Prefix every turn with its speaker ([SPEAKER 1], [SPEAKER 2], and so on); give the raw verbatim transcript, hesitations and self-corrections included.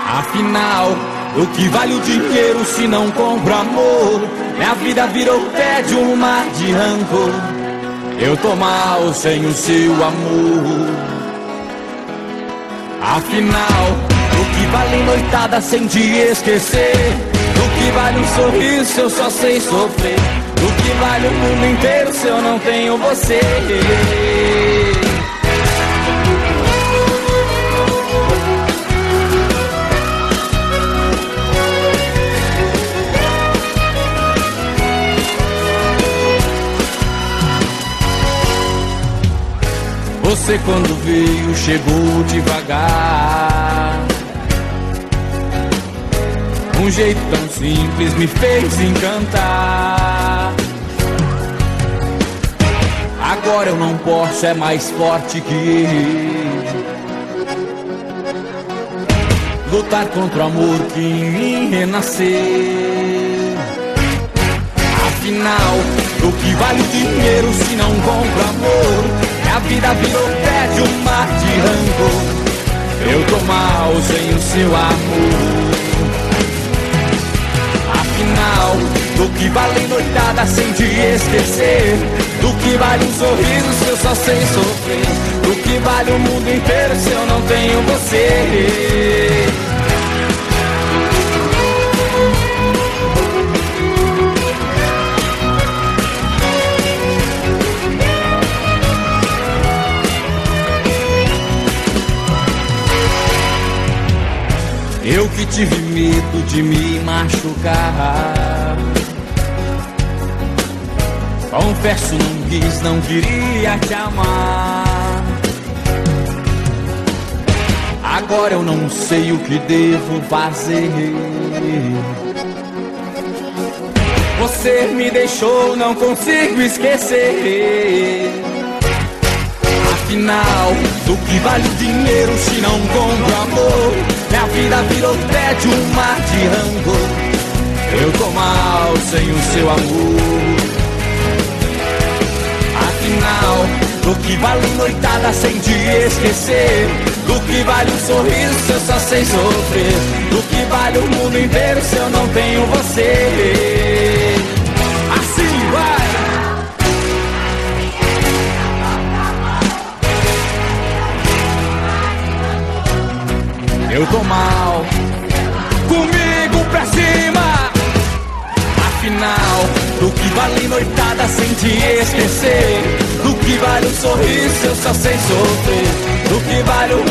[SPEAKER 1] Afinal, o que vale o dinheiro se não compra amor? Minha vida virou pé de um mar de rancor. Eu tô mal sem o seu amor. Afinal, o que vale noitada sem te esquecer? O que vale um sorriso se eu só sei sofrer? O que vale o mundo inteiro se eu não tenho você? Você quando veio chegou devagar. Um jeito tão simples me fez encantar. Agora eu não posso, é mais forte que eu. Lutar contra o amor que em mim renasceu. Afinal, o que vale o dinheiro se não compra amor? A vida virou pé de um mar de rancor. Eu tô mal sem o seu amor. Afinal, do que vale noitada sem te esquecer? Do que vale um sorriso se eu só sei sofrer? Do que vale o mundo inteiro se eu não tenho você? Eu que tive medo de me machucar. Confesso, não quis, não queria te amar. Agora eu não sei o que devo fazer. Você me deixou, não consigo esquecer. Afinal, do que vale o dinheiro se não compra amor? Minha vida virou pé de um mar de rancor. Eu tô mal sem o seu amor. Afinal, do que vale noitada sem te esquecer? Do que vale um sorriso se eu só sei sofrer? Do que vale o mundo inteiro se eu não tenho você? Assim vai! Eu tô mal, comigo pra cima. Afinal, do que vale noitada sem te esquecer? Do que vale um sorriso se eu só sei sofrer? Do que vale o